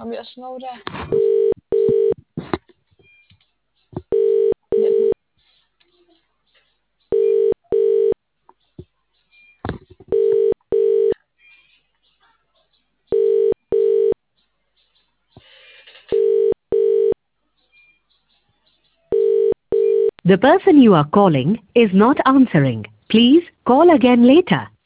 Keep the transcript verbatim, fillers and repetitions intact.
Bị snow ra. The person you are calling is not answering. Please call again later.